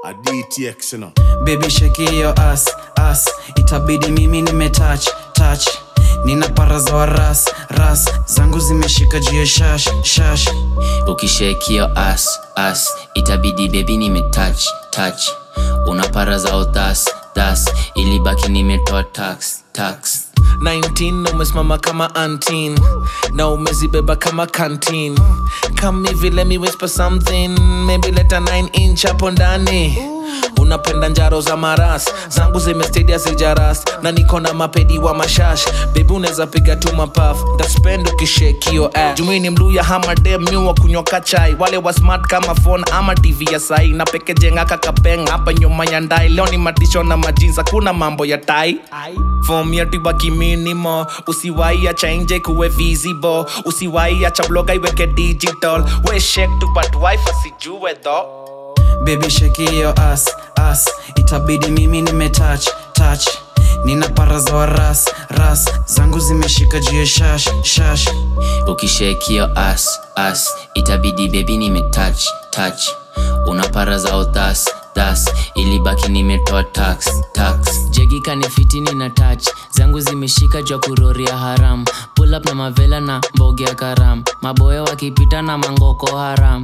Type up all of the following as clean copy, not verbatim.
A DTX, you know. Baby shake your ass, itabidi mimi touch. Nina para za ras, zangu zimeshika juu ya shash. Ukishake your ass, itabidi baby touch. Una para za das, ilibaki nimetoa tax. 19 umesimama kama antin, na umezibeba kama canteen. Come hivi let me whisper something, maybe let a 9-inch hapo ndani. Unapenda njaro za maras, zangu zimestadia zijaras, na niko na mapedi wa mashash. Baby unaweza piga tu mapaf, ndaspend ukishake your ass. Jumini mluya hama dem miwa kunyoka chai, wale wa smart kama phone ama TV ya sai. Na peke jenga kakapeng hapa nyuma ya ndai, leo ni matisho na majinza kuna mambo ya tai. Form ya tibaki minimo, usiwai acha nje kuwe visible, usiwai acha bloga iweke digital. We shake tu but wife asijue though. Baby shake your ass, itabidi mimi touch. Nina para za ras, zangu zimeshika juu ya shash. Ukishake your ass, itabidi baby touch. Una para za das, ilibaki nimetoa tax. Jegi kanifiti nina touch, zangu zimeshika jua kuroria haram. Pull up na mavela na mboge ya karam, maboya wakipita na mangoko haram.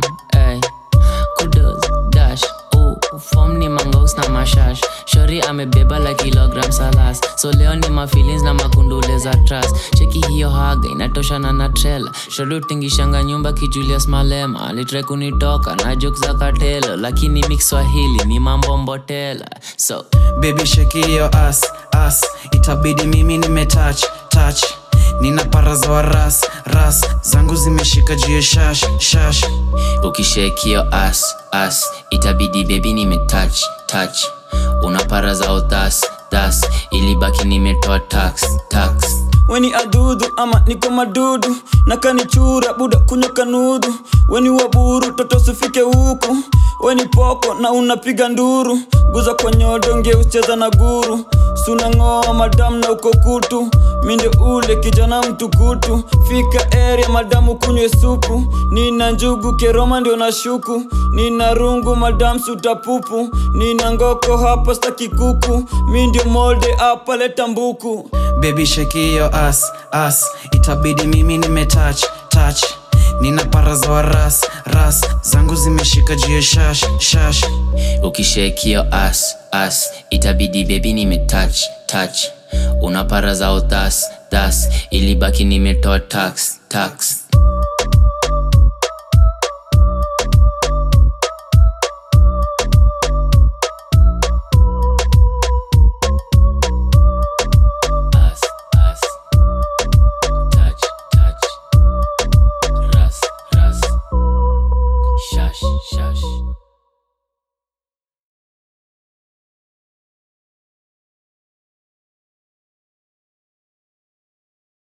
Kudos, dash, form ni mangos na mashash. Shori amebeba la kilogram salas, so leo ni mafeelings na makundule za trust. Cheki hiyo haga inatosha na trailer. Shori utingishanga nyumba kijulius Malema, alitre kunitoka na jokes za katelo, lakini mix Swahili ni mambo mbotela. So baby shake your ass, itabidi mimi touch. Nina para za ras, zangu zimeshika juu ya shash. Ukishake your ass, itabidi baby touch. Una para za das, ilibaki nimetoa tax. Weni adudu ama niko madudu, nakanichura buda kunyoka nudu. Weni waburu toto sifike huku, weni poko na unapiga nduru. Guza kwa nyodo nge ucheza na guru, suna ngoa madam na uko kutu. Minde ule kijana mtukutu, fika area madamu kunywe supu. Nina njugu keroma ndio na shuku, nina rungu madam suta pupu. Nina ngoko hapa staki kuku, mindio molde hapa leta mbuku. Baby shake your ass, itabidi mimi touch. Nina para za ras, zangu zimeshika juu ya shash. Ukishake your ass, itabidi baby touch. Una para za das, ilibaki nimetoa tax.